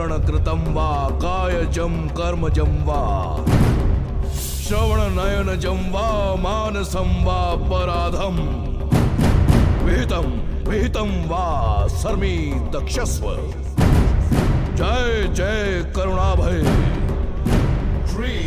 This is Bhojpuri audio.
कृतं वा कायजं कर्मजं वा श्रवणनयनजं वा मानसं वा पराधं विहितं विहितं वा सर्मी दक्षस्व। जय जय करुणाभय श्री